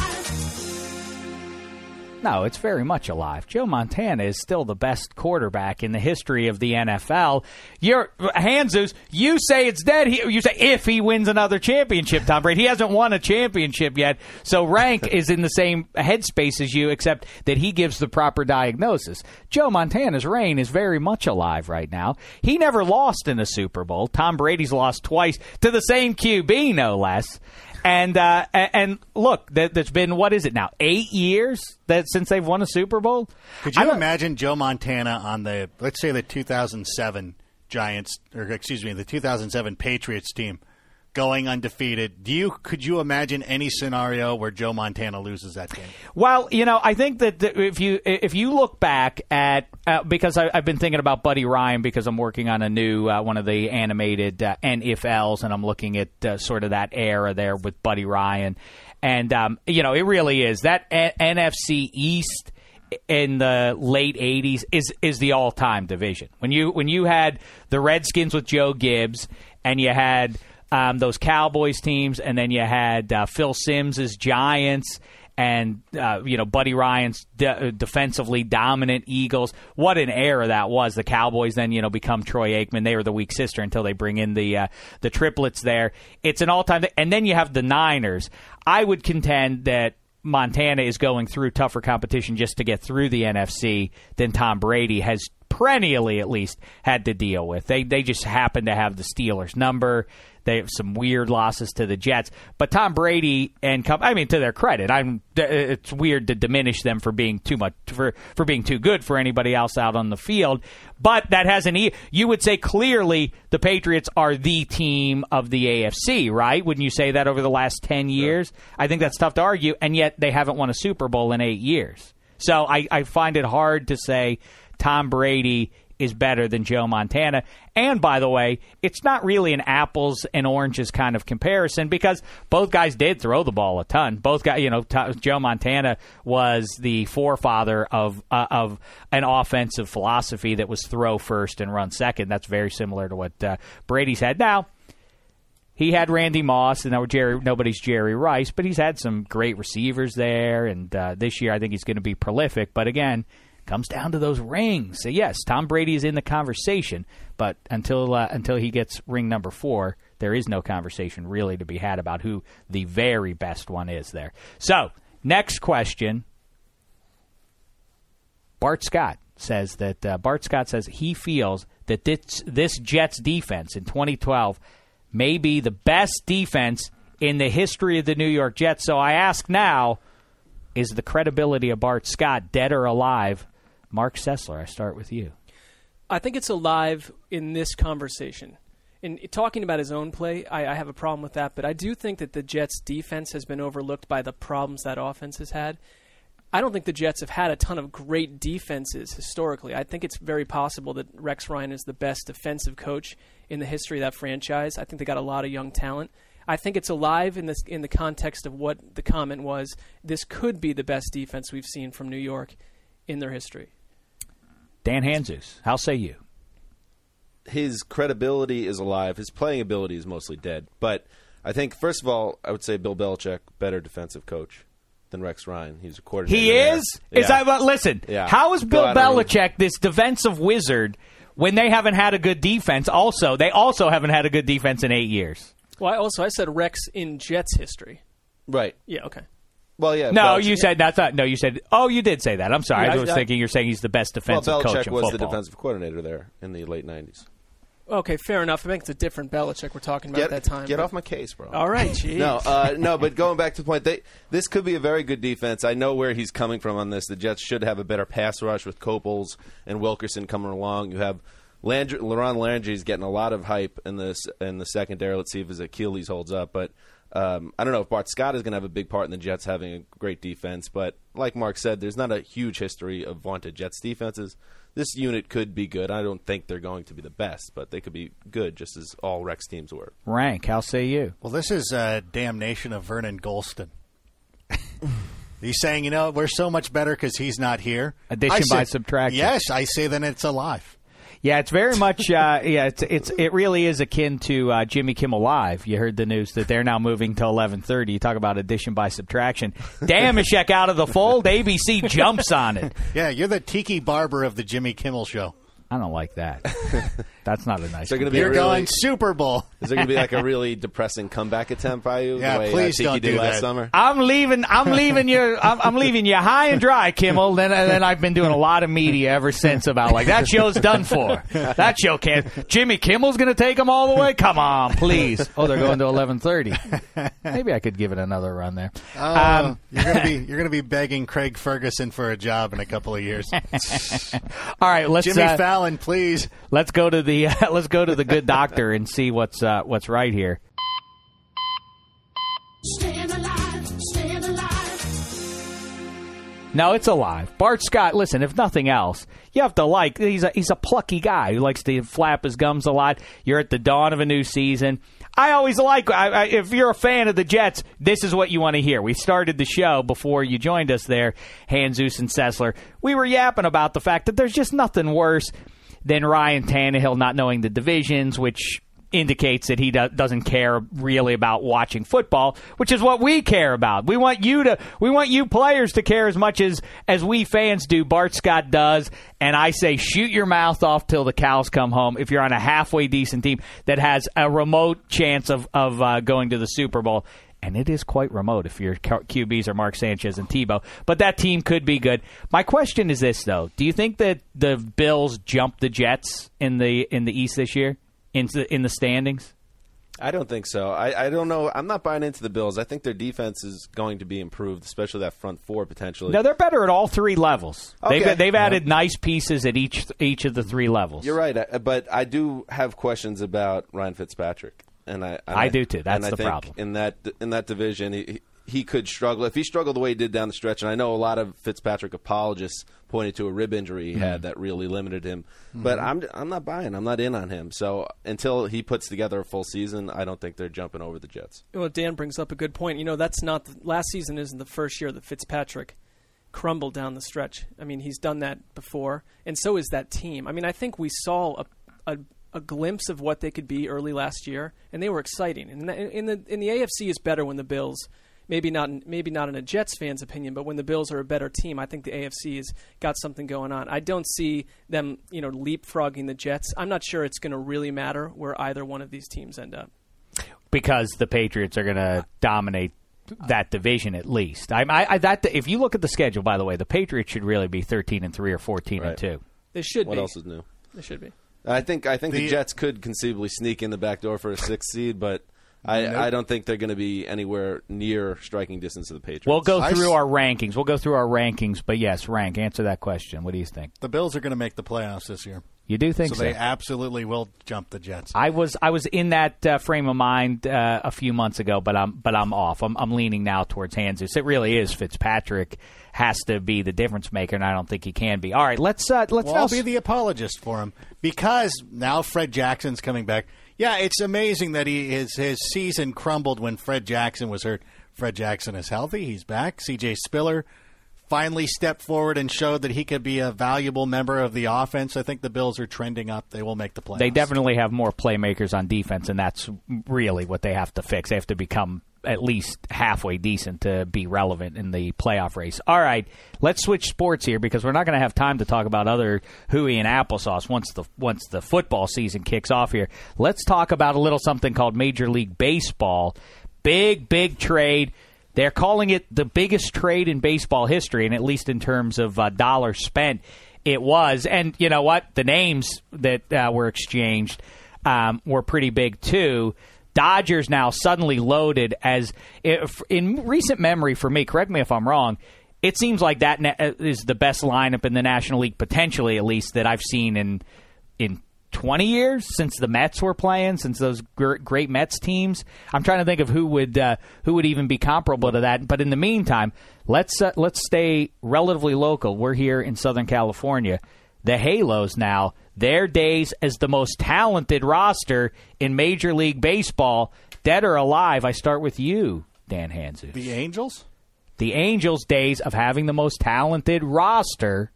No, it's very much alive. Joe Montana is still the best quarterback in the history of the NFL. Hanzus, you say it's dead. You say if he wins another championship, Tom Brady. He hasn't won a championship yet. So Rank is in the same headspace as you, except that he gives the proper diagnosis. Joe Montana's reign is very much alive right now. He never lost in a Super Bowl. Tom Brady's lost twice to the same QB, no less. And look, there's been, what is it now, 8 years since they've won a Super Bowl? Could you imagine Joe Montana on the 2007 Giants, or excuse me, the 2007 Patriots team going undefeated? Could you imagine any scenario where Joe Montana loses that game? Well, I think that if you look back at because I've been thinking about Buddy Ryan, because I'm working on a new one of the animated NFLs, and I'm looking at sort of that era there with Buddy Ryan, and it really is that NFC East in the late 80s is the all-time division. When you had the Redskins with Joe Gibbs, and you had those Cowboys teams, and then you had Phil Simms' Giants, and Buddy Ryan's defensively dominant Eagles. What an era that was. The Cowboys then become Troy Aikman. They were the weak sister until they bring in the triplets there. It's an all-time thing. And then you have the Niners. I would contend that Montana is going through tougher competition just to get through the NFC than Tom Brady has perennially, at least, had to deal with. They just happen to have the Steelers' number. They have some weird losses to the Jets. But Tom Brady and to their credit, it's weird to diminish them for being too much for being too good for anybody else out on the field. But that hasn't. You would say clearly the Patriots are the team of the AFC, right? Wouldn't you say that over the last 10 years? Sure. I think that's tough to argue, and yet they haven't won a Super Bowl in 8 years. So I find it hard to say Tom Brady is better than Joe Montana. And, by the way, it's not really an apples and oranges kind of comparison, because both guys did throw the ball a ton. Both guys, Joe Montana was the forefather of an offensive philosophy that was throw first and run second. That's very similar to what Brady's had. Now, he had Randy Moss, and nobody's Jerry Rice, but he's had some great receivers there, and this year I think he's going to be prolific. But, again, comes down to those rings. So yes, Tom Brady is in the conversation, but until he gets ring number 4, there is no conversation really to be had about who the very best one is there. So, next question. Bart Scott says he feels that this Jets defense in 2012 may be the best defense in the history of the New York Jets. So I ask now, is the credibility of Bart Scott dead or alive? Mark Sessler, I start with you. I think it's alive in this conversation. In talking about his own play, I have a problem with that, but I do think that the Jets' defense has been overlooked by the problems that offense has had. I don't think the Jets have had a ton of great defenses historically. I think it's very possible that Rex Ryan is the best defensive coach in the history of that franchise. I think they got a lot of young talent. I think it's alive in the context of what the comment was. This could be the best defense we've seen from New York in their history. Dan Hanzus, how say you? His credibility is alive. His playing ability is mostly dead. But I think, first of all, I would say Bill Belichick, better defensive coach than Rex Ryan. He's a coordinator. He is? Yeah. Is that, listen, how is Bill Belichick this defensive wizard when they haven't had a good defense? They also haven't had a good defense in 8 years. Well, I said Rex in Jets history. Right. Yeah, okay. Well, yeah. No, Belichick, you said that's not. No, you said. Oh, you did say that. I'm sorry. I was thinking you're saying he's the best defensive coach in football. Well, Belichick was the defensive coordinator there in the late 90s. Okay, fair enough. I think it's a different Belichick we're talking about at that time. Get off my case, bro. All right, geez. No, but going back to the point, this could be a very good defense. I know where he's coming from on this. The Jets should have a better pass rush with Copels and Wilkerson coming along. You have Laurent Landry's getting a lot of hype in the secondary. Let's see if his Achilles holds up. But I don't know if Bart Scott is going to have a big part in the Jets having a great defense, but like Mark said, there's not a huge history of vaunted Jets defenses. This unit could be good. I don't think they're going to be the best, but they could be good just as all Rex teams were. Rank, how say you? Well, this is a damnation of Vernon Golston. He's saying, we're so much better because he's not here. Addition by subtraction. Yes, I say then it's alive. Yeah, it's very much. It really is akin to Jimmy Kimmel Live. You heard the news that they're now moving to 11:30. You talk about addition by subtraction. Damashek out of the fold. ABC jumps on it. Yeah, you're the Tiki Barber of the Jimmy Kimmel Show. I don't like that. That's not a nice. You're going Super Bowl. Is there going to be like a really depressing comeback attempt by you? Yeah, the way, please Tiki don't did do last that. summer? I'm leaving you high and dry, Kimmel. Then I've been doing a lot of media ever since about like that show's done for. That show can't. Jimmy Kimmel's going to take them all the way. Come on, please. Oh, they're going to 11:30. Maybe I could give it another run there. You're going to be begging Craig Ferguson for a job in a couple of years. All right, let's Jimmy Fallon, please. Let's go to the good doctor and see what's right here. Staying alive, staying alive. No, it's alive. Bart Scott, listen, if nothing else, you have to like, he's a plucky guy who likes to flap his gums a lot. You're at the dawn of a new season. I always like, if you're a fan of the Jets, this is what you want to hear. We started the show before you joined us there, Jesus and Sessler. We were yapping about the fact that there's just nothing worse than Ryan Tannehill not knowing the divisions, which indicates that he doesn't care really about watching football, which is what we care about. We want you players to care as much as we fans do. Bart Scott does, and I say shoot your mouth off till the cows come home if you're on a halfway decent team that has a remote chance of going to the Super Bowl. And it is quite remote if your QBs are Mark Sanchez and Tebow. But that team could be good. My question is this, though. Do you think that the Bills jumped the Jets in the East this year, in the standings? I don't think so. I don't know. I'm not buying into the Bills. I think their defense is going to be improved, especially that front four potentially. No, they're better at all three levels. Okay. They've added nice pieces at each of the three levels. You're right, but I do have questions about Ryan Fitzpatrick. And I do too. That's the problem. In that division, he could struggle if he struggled the way he did down the stretch. And I know a lot of Fitzpatrick apologists pointed to a rib injury he had that really limited him. But I'm not buying. I'm not in on him. So until he puts together a full season, I don't think they're jumping over the Jets. Well, Dan brings up a good point. That's not last season isn't the first year that Fitzpatrick crumbled down the stretch. I mean, he's done that before, and so is that team. I mean, I think we saw a glimpse of what they could be early last year, and they were exciting. And in the AFC is better when the Bills, maybe not in a Jets fan's opinion, but when the Bills are a better team, I think the AFC has got something going on. I don't see them, leapfrogging the Jets. I'm not sure it's going to really matter where either one of these teams end up, because the Patriots are going to dominate that division at least. If you look at the schedule, by the way, the Patriots should really be 13-3 or 14-2. They should be. What else is new? They should be. I think the Jets could conceivably sneak in the back door for a 6th seed, but I don't think they're going to be anywhere near striking distance of the Patriots. We'll go through our rankings. But yes, Rank, answer that question. What do you think? The Bills are going to make the playoffs this year. You do think so? So they absolutely will jump the Jets. I was in that frame of mind a few months ago, but I'm off. I'm leaning now towards Jesus. It really is Fitzpatrick has to be the difference maker, and I don't think he can be. All right, let's I'll be the apologist for him because now Fred Jackson's coming back. Yeah, it's amazing that his season crumbled when Fred Jackson was hurt. Fred Jackson is healthy. He's back. C.J. Spiller finally stepped forward and showed that he could be a valuable member of the offense. I think the Bills are trending up. They will make the playoffs. They definitely have more playmakers on defense, and that's really what they have to fix. They have to become at least halfway decent to be relevant in the playoff race. All right, let's switch sports here because we're not going to have time to talk about other hooey and applesauce once the football season kicks off here. Let's talk about a little something called Major League Baseball. Big trade. They're calling it the biggest trade in baseball history, and at least in terms of dollars spent, it was. And you know what? The names that were exchanged were pretty big, too. Dodgers now suddenly loaded as, in recent memory for me, correct me if I'm wrong, it seems like that is the best lineup in the National League, potentially at least, that I've seen in 20 years since the Mets were playing, since those great Mets teams. I'm trying to think of who would even be comparable to that. But in the meantime, let's stay relatively local. We're here in Southern California. The Halos now, their days as the most talented roster in Major League Baseball, dead or alive. I start with you, Dan Hanzus. The Angels? The Angels' days of having the most talented roster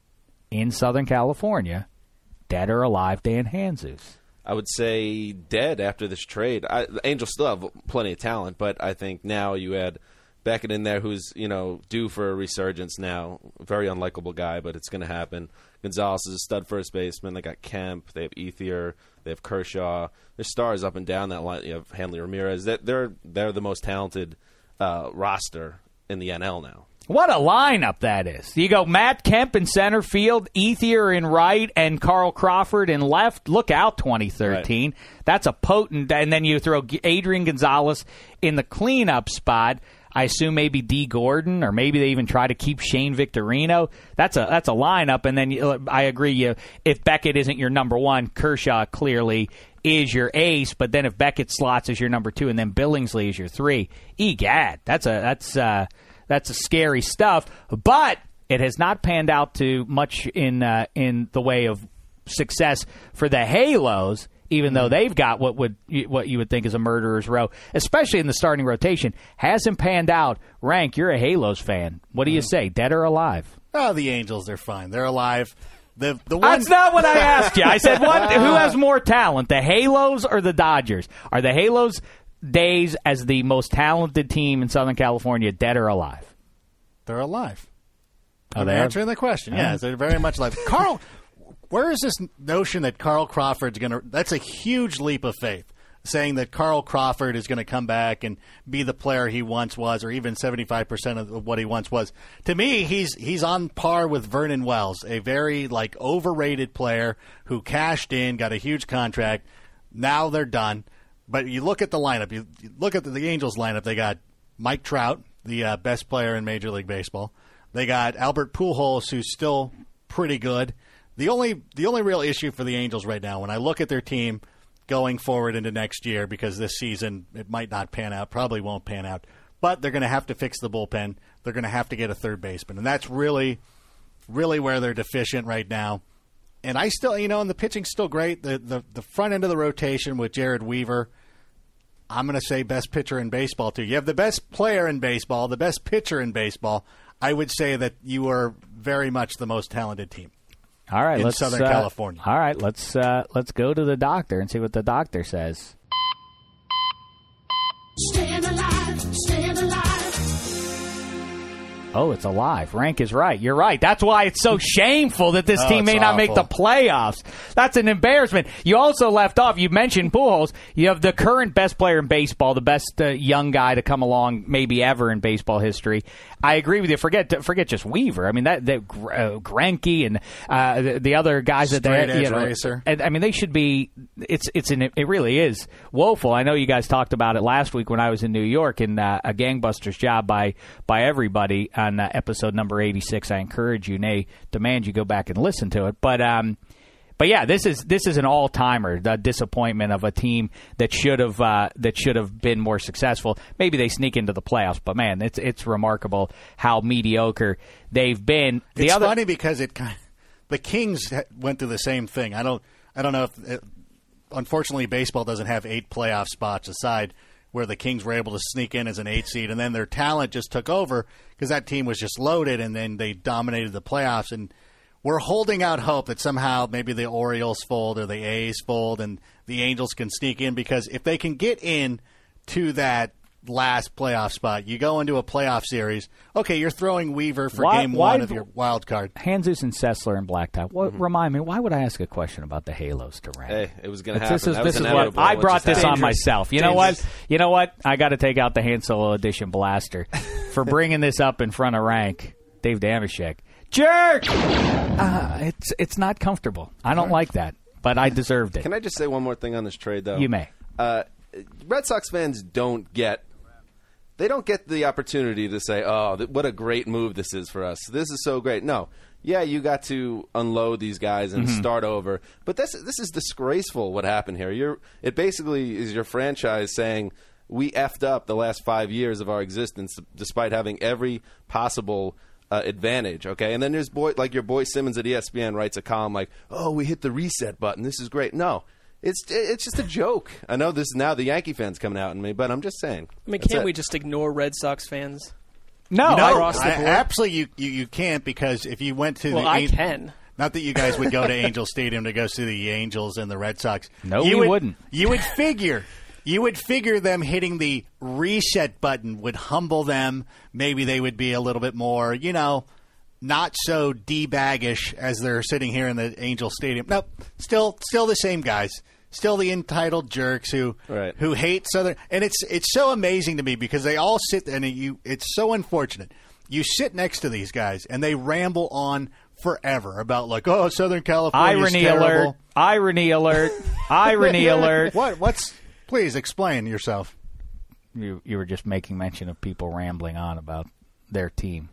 in Southern California, dead or alive, Dan Hanzus. I would say dead after this trade. The Angels still have plenty of talent, but I think now you add Beckett in there, who's due for a resurgence now. Very unlikable guy, but it's going to happen. Gonzalez is a stud first baseman. They got Kemp. They have Ethier. They have Kershaw. There's stars up and down that line. You have Hanley Ramirez. They're the most talented roster in the NL now. What a lineup that is. You go Matt Kemp in center field, Ethier in right, and Carl Crawford in left. Look out, 2013. Right. That's a potent. And then you throw Adrian Gonzalez in the cleanup spot. I assume maybe D. Gordon, or maybe they even try to keep Shane Victorino. That's a lineup. And then I agree. If Beckett isn't your number one, Kershaw clearly is your ace. But then if Beckett slots as your number two, and then Billingsley is your three, egad, that's a scary stuff. But it has not panned out to much in the way of success for the Halos, even though they've got what you would think is a murderer's row, especially in the starting rotation. Hasn't panned out. Rank, you're a Halos fan. What do you say, dead or alive? Oh, the Angels, they're fine. They're alive. The one... That's not what I asked you. I said, who has more talent, the Halos or the Dodgers? Are the Halos days as the most talented team in Southern California dead or alive? They're alive. I'm answering the question. Yes, they're very much alive. Carl, where is this notion that Carl Crawford's going to – that's a huge leap of faith, saying that Carl Crawford is going to come back and be the player he once was, or even 75% of what he once was. To me, he's on par with Vernon Wells, a very overrated player who cashed in, got a huge contract. Now they're done. But you look at the lineup. You look at the Angels lineup. They got Mike Trout, the best player in Major League Baseball. They got Albert Pujols, who's still pretty good. The only real issue for the Angels right now, when I look at their team going forward into next year, because this season it might not pan out, probably won't pan out, but they're going to have to fix the bullpen. They're going to have to get a third baseman, and that's really, really where they're deficient right now. And I still, and the pitching's still great. The front end of the rotation with Jared Weaver, I'm going to say best pitcher in baseball, too. You have the best player in baseball, the best pitcher in baseball. I would say that you are very much the most talented team. All right, in Southern California. All right, let's go to the doctor and see what the doctor says. Staying alive, staying alive. Oh, it's alive. Rank is right. You're right. That's why it's so shameful that this team may not make the playoffs. That's an embarrassment. You also left off, you mentioned Pujols. You have the current best player in baseball, the best young guy to come along maybe ever in baseball history. I agree with you. Forget just Weaver. I mean, that Greinke and the other guys that they racer. I mean, they should be. It really is woeful. I know you guys talked about it last week when I was in New York, and a gangbusters job by everybody on episode number 86. I encourage you, nay, demand you go back and listen to it. But yeah, this is an all timer. The disappointment of a team that should have been more successful. Maybe they sneak into the playoffs, but man, it's remarkable how mediocre they've been. It's funny because the Kings went through the same thing. I don't know if unfortunately baseball doesn't have 8 playoff spots aside, where the Kings were able to sneak in as an 8 seed, and then their talent just took over because that team was just loaded, and then they dominated the playoffs. And we're holding out hope that somehow maybe the Orioles fold or the A's fold and the Angels can sneak in, because if they can get in to that last playoff spot, you go into a playoff series, okay, you're throwing Weaver for game one of your wild card. Hanzus and Sessler and Blacktop. Remind me, why would I ask a question about the Halos to Rank? Hey, it was going to happen. This is what I brought this on myself. You know what? I got to take out the Han Solo Edition blaster for bringing this up in front of Rank. Dave Damashek. Jerk! It's not comfortable. I don't like that, but I deserved it. Can I just say one more thing on this trade, though? You may. Red Sox fans don't get the opportunity to say, oh, what a great move this is for us. This is so great. No, yeah, you got to unload these guys and start over. But this is disgraceful what happened here. It basically is your franchise saying, we effed up the last 5 years of our existence despite having every possible advantage, okay? And then there's your boy Simmons at ESPN writes a column like, oh, we hit the reset button. This is great. No. It's just a joke. I know this is now the Yankee fans coming out at me, but I'm just saying. I mean, can't we just ignore Red Sox fans? No, absolutely you can't, because if you went to I can. Not that you guys would go to Angel Stadium to go see the Angels and the Red Sox. No, we wouldn't. You would figure them hitting the reset button would humble them. Maybe they would be a little bit more, not so D-baggish as they're sitting here in the Angel Stadium. Nope, still the same guys. Still the entitled jerks who hate Southern. And it's so amazing to me because they all sit, and it's so unfortunate. You sit next to these guys, and they ramble on forever about Southern California is terrible. Irony alert. Irony alert. What's? Please explain yourself. You were just making mention of people rambling on about their team.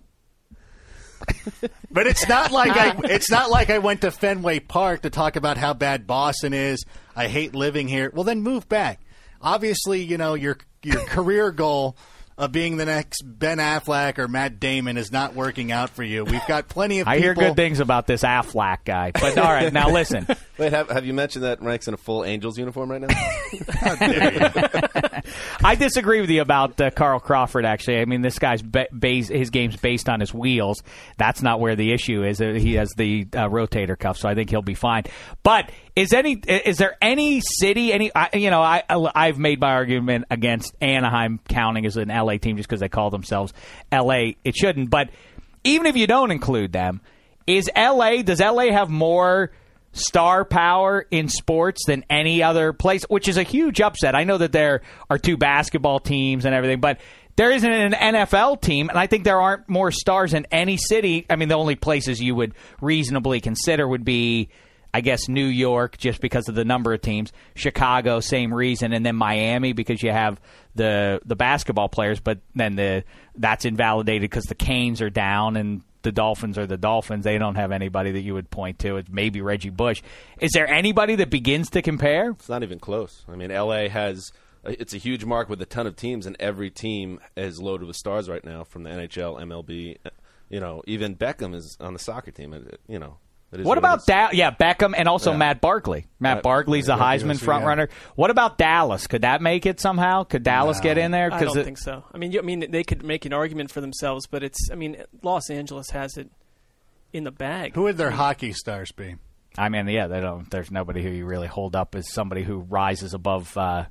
But it's not like I went to Fenway Park to talk about how bad Boston is. I hate living here. Well, then move back. Obviously, your career goal of being the next Ben Affleck or Matt Damon is not working out for you. We've got plenty of people. I hear good things about this Affleck guy. But all right, now listen. Wait, have you mentioned that Rank's in a full Angels uniform right now? How dare you? I disagree with you about Carl Crawford, actually. I mean, this guy's his game's based on his wheels. That's not where the issue is. He has the rotator cuff, so I think he'll be fine. But is there any city, I've made my argument against Anaheim counting as an LA team just because they call themselves LA. It shouldn't. But even if you don't include them, does LA have more star power in sports than any other place, which is a huge upset? I know that there are 2 basketball teams and everything, but there isn't an NFL team, and I think there aren't more stars in any city. I mean, the only places you would reasonably consider would be, I guess, New York, just because of the number of teams. Chicago, same reason. And then Miami, because you have the basketball players. But then that's invalidated because the Canes are down and the Dolphins are the Dolphins. They don't have anybody that you would point to. It's maybe Reggie Bush. Is there anybody that begins to compare? It's not even close. I mean, L.A. it's a huge market with a ton of teams, and every team is loaded with stars right now from the NHL, MLB. Even Beckham is on the soccer team. What about Beckham and also Matt Barkley? Matt Barkley's the Heisman frontrunner. What about Dallas? Could that make it somehow? Could Dallas get in there? I don't think so. I mean, they could make an argument for themselves, but Los Angeles has it in the bag. Who would their hockey stars be? I mean, they don't. There's nobody who you really hold up as somebody who rises above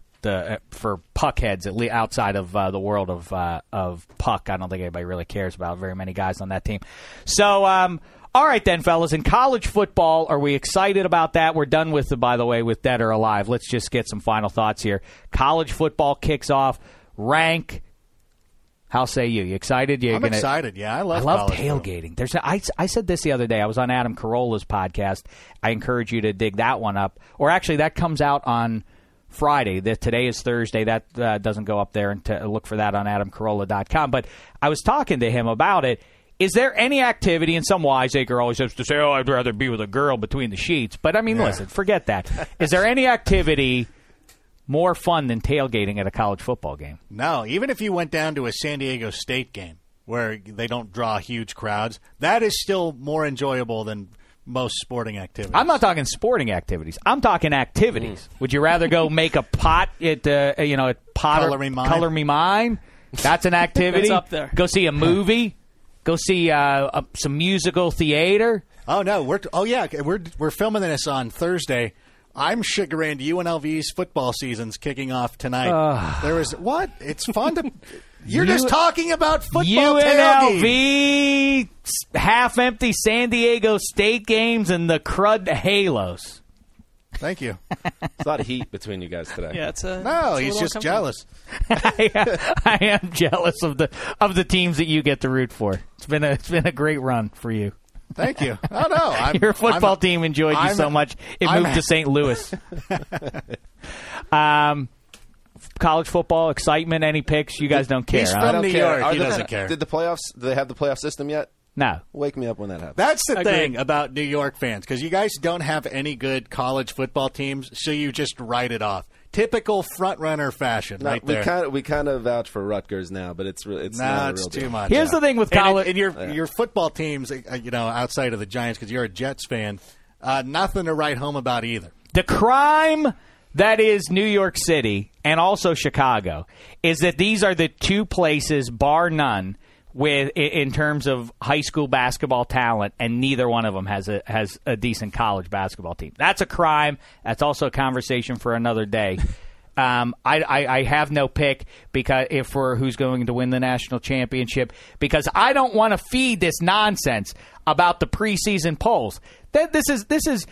for puck heads, at least outside of the world of puck. I don't think anybody really cares about very many guys on that team. So. All right, then, fellas. In college football, are we excited about that? We're done with Dead or Alive. Let's just get some final thoughts here. College football kicks off. Rank. How say you? You excited? I'm excited. Yeah, I love tailgating. I said this the other day. I was on Adam Carolla's podcast. I encourage you to dig that one up. Or actually, that comes out on Friday. Today is Thursday. That doesn't go up there, and to look for that on AdamCarolla.com. But I was talking to him about it. Is there any activity, and some wiseacre always has to say, I'd rather be with a girl between the sheets. But, listen, forget that. Is there any activity more fun than tailgating at a college football game? No. Even if you went down to a San Diego State game where they don't draw huge crowds, that is still more enjoyable than most sporting activities. I'm not talking sporting activities. I'm talking activities. Would you rather go make a pot at Color Me Mine? That's an activity. It's up there. Go see a movie. Go see some musical theater. Oh no, we're filming this on Thursday. I'm chagrined. UNLV's football season's kicking off tonight. There is what? It's fun to. You're just talking about football. UNLV half-empty San Diego State games and the crud Halos. Thank you. It's a lot of heat between you guys today. Yeah, he's just jealous. I am jealous of the teams that you get to root for. It's been a great run for you. Thank you. Oh no, your football team enjoyed you so much it moved to St. Louis. College football excitement. Any picks? You guys don't care. He's from New York. He doesn't care. Did the playoffs? Do they have the playoff system yet? No. Wake me up when that happens. That's the thing about New York fans, because you guys don't have any good college football teams, so you just write it off. Typical front-runner fashion right there. We kind of vouch for Rutgers now, but it's not a real too deal. much. Here's the thing with college. And your football teams, outside of the Giants, because you're a Jets fan, nothing to write home about either. The crime that is New York City and also Chicago is that these are the two places, bar none, in terms of high school basketball talent, and neither one of them has a decent college basketball team. That's a crime. That's also a conversation for another day. I have no pick for who's going to win the national championship, because I don't want to feed this nonsense about the preseason polls. This is.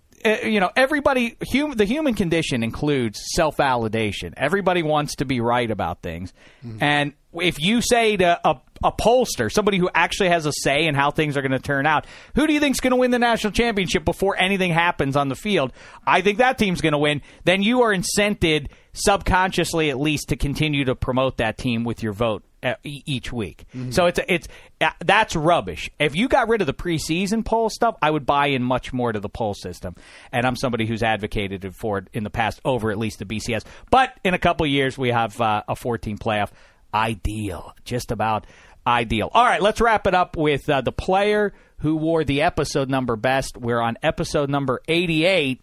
Everybody. The human condition includes self-validation. Everybody wants to be right about things, and if you say to a pollster, somebody who actually has a say in how things are going to turn out, who do you think is going to win the national championship before anything happens on the field? I think that team's going to win. Then you are incented, subconsciously at least, to continue to promote that team with your vote each week. So that's rubbish. If you got rid of the preseason poll stuff, I would buy in much more to the poll system. And I'm somebody who's advocated for it in the past over at least the BCS. But in a couple of years, we have a 14 playoff. Ideal. Just about ideal. All right, let's wrap it up with the player who wore the episode number best. We're on episode number 88,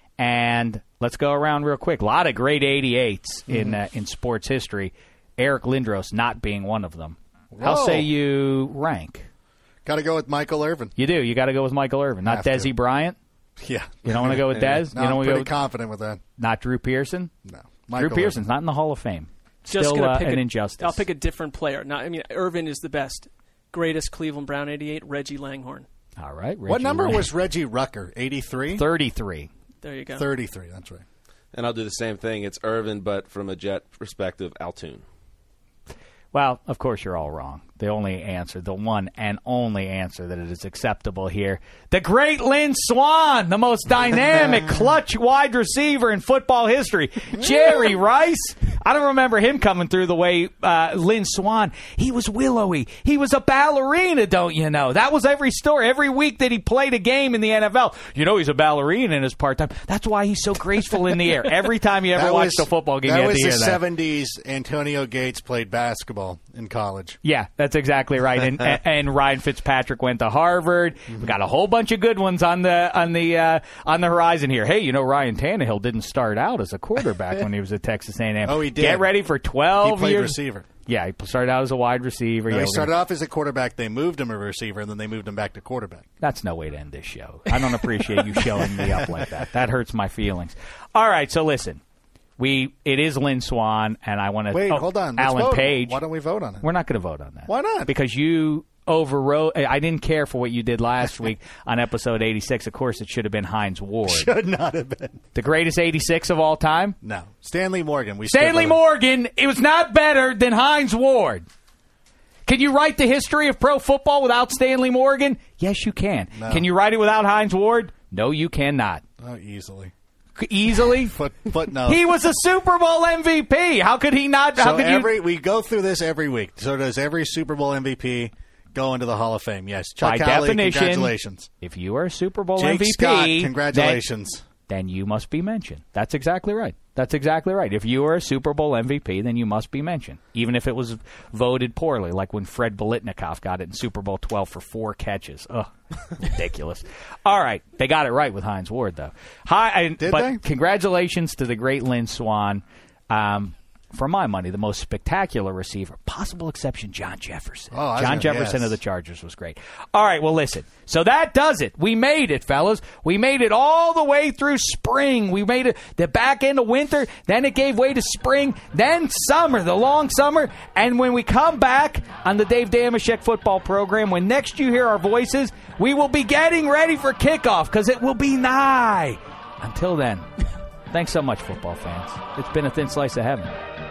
and let's go around real quick. A lot of great 88s in sports history. Eric Lindros not being one of them. Whoa. How say you rank? Got to go with Michael Irvin. You do. You got to go with Michael Irvin, not Desi Bryant. Yeah. You don't want to go with Dez? No, I'm pretty confident with that. Not Drew Pearson? No. Drew Pearson's not in the Hall of Fame. Just Still pick an injustice. I'll pick a different player. Irvin is the best. Greatest Cleveland Brown 88, Reggie Langhorne. All right. What number was Reggie Rucker? 83? 33. There you go. 33, that's right. And I'll do the same thing. It's Irvin, but from a Jet perspective, Altoon. Well, of course you're all wrong. The one and only answer that it is acceptable here. The great Lynn Swann, the most dynamic, clutch wide receiver in football history. Jerry Rice. I don't remember him coming through the way Lynn Swann. He was willowy. He was a ballerina, don't you know? That was every story. Every week that he played a game in the NFL. He's a ballerina in his part-time. That's why he's so graceful in the air. Every time you ever watched a football game, you had to hear that. That was the 70s. Antonio Gates played basketball in college. Yeah, that's exactly right. And Ryan Fitzpatrick went to Harvard. We got a whole bunch of good ones on the horizon here. Hey, Ryan Tannehill didn't start out as a quarterback when he was at Texas A&M. Oh, he did. Get ready for 12 years. He played receiver. Yeah, he started out as a wide receiver. No, he started off as a quarterback. They moved him a receiver, and then they moved him back to quarterback. That's no way to end this show. I don't appreciate you showing me up like that. That hurts my feelings. All right, so listen. It is Lynn Swann, and I want to... Wait, hold on. Alan Page. Why don't we vote on it? We're not going to vote on that. Why not? Because you overrode... I didn't care for what you did last week on episode 86. Of course, it should have been Hines Ward. Should not have been. The greatest 86 of all time? No. Stanley Morgan. Stanley Morgan. It was not better than Hines Ward. Can you write the history of pro football without Stanley Morgan? Yes, you can. No. Can you write it without Hines Ward? No, you cannot. Oh, easily. Footnote. He was a Super Bowl MVP. How could he not? We go through this every week. So does every Super Bowl MVP go into the Hall of Fame? Yes. Chuck Howley, definition, congratulations. If you are a Super Bowl Jake MVP, Scott, congratulations. Then you must be mentioned. That's exactly right. If you are a Super Bowl MVP, then you must be mentioned, even if it was voted poorly, like when Fred Biletnikoff got it in Super Bowl 12 for 4 catches. Ugh, ridiculous. All right, they got it right with Hines Ward, though. Did they? Congratulations to the great Lynn Swann. For my money, the most spectacular receiver, possible exception, John Jefferson. John Jefferson of the Chargers was great. All right, well, listen. So that does it. We made it, fellas. We made it all the way through spring. We made it the back end of winter. Then it gave way to spring. Then summer, the long summer. And when we come back on the Dave Dameshek football program, when next you hear our voices, we will be getting ready for kickoff because it will be nigh. Until then, thanks so much, football fans. It's been a thin slice of heaven.